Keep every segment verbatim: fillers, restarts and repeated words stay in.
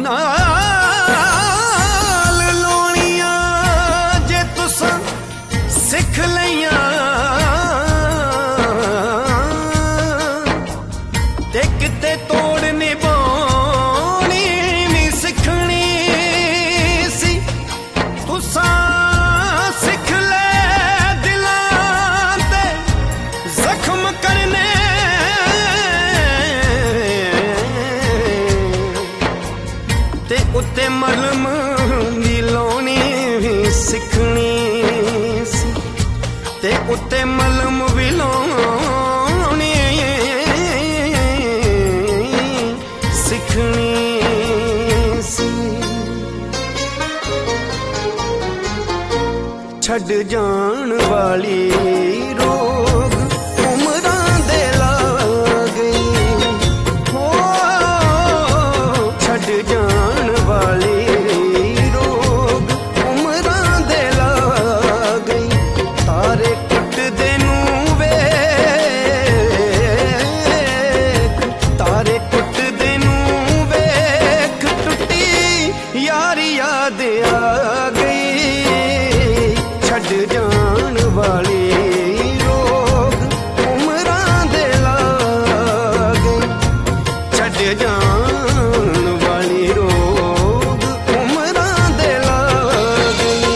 नाल लोनियां जे तुसां सिख लईयां ते किते तोड़ निभाउणी नी सिखणी सी तुसां सिख ले दिलां ते जख्म करने ते उत्ते मलम दी लाउणी भी सिखणी सी ते उत्ते मलम भी लाउणी सिखणी सी। छड़ जान वाली रोग उमरां दे ला गई हो छड़ जान वाली रोग उमरां दे ला गई तारे टुटदे नूं वेख तारे टुटदे नूं वेख टुटी यारी याद आ गई छड़ जान वाली रोग उमरां दे ला गई छड़ जान वाली रोग उमरां दे ला गई।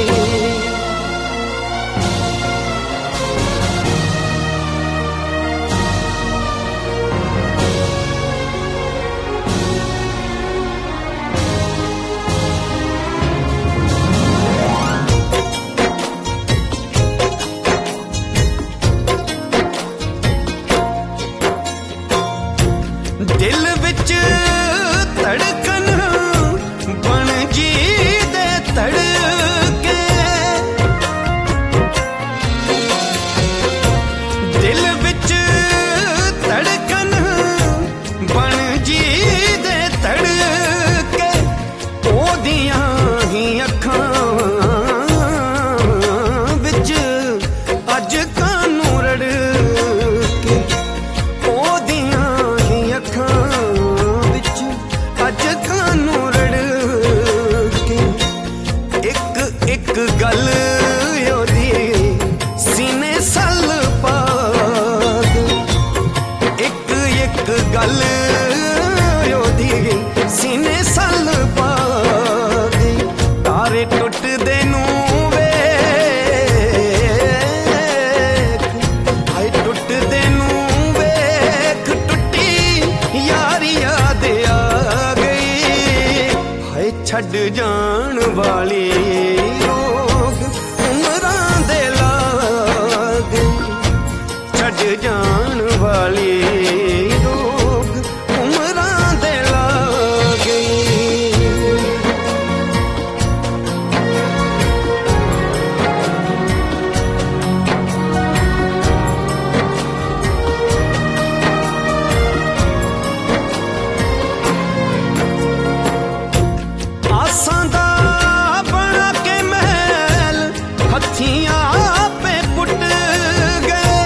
दिल विच धड़कन बन जी दे धड़के दिल विच धड़कन बन जी दे धड़के ओदियां ही अखां विच अज कानू रड़के ओदियां ही अखां विच अज कानू रड़के एक एक गल ओदी सीने सल पा गई एक एक गल ओदी सीने सल पा गई तारे टुटदे नूं वेख हाय टुटदे नूं वेख टुटी यारी याद आ गई हाय छड़ जान वाली रोग उमरां दे ला गई छड़ जान वाली रोग उमरां दे ला गई। आसां दा बना के महल हत्थियां पे पुट गए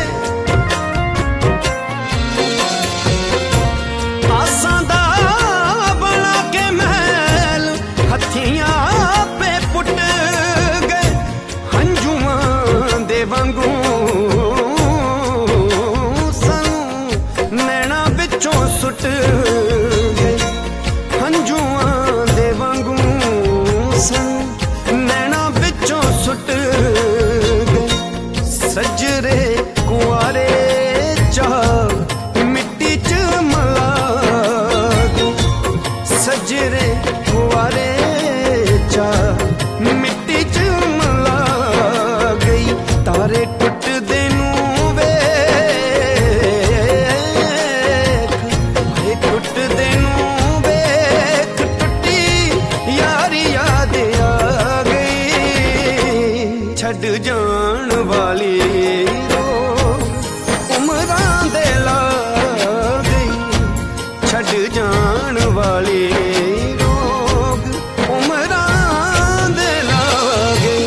आसां दा बना के महल हत्थियां पे पुट गए हंजुआं दे वांगू सानू नैना विचों सुट गए हंजुआं दे वांगू सानू नैना विचों सुट गए सजरे कुआरे चा मिट्टी च मला गए सजरे कुआरे चा मिट्टी च मला गई तारे टुटदे नूं वेख हाय टुटदे नूं वेख टुटी यारी याद आ गई छड़ जान वाली रोग उमरां दे ला गई छड़ जान वाली रोग उमरां दे ला गई।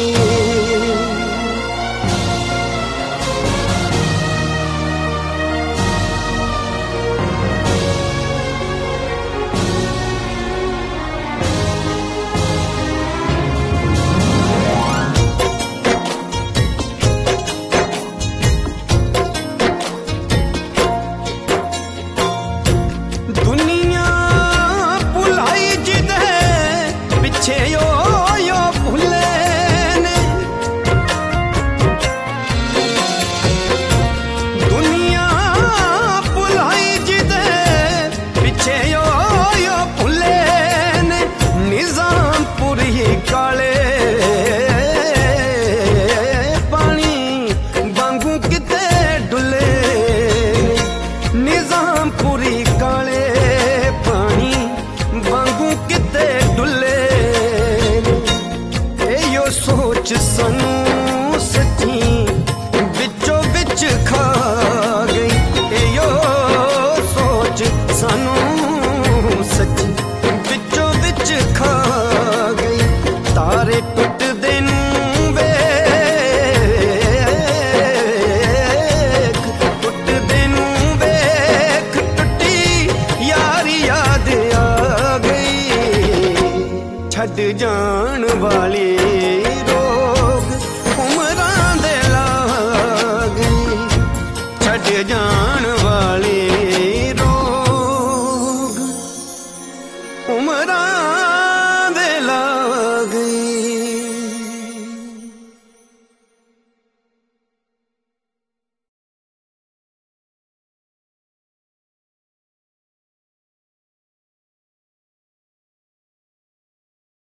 छड़ जान वाली।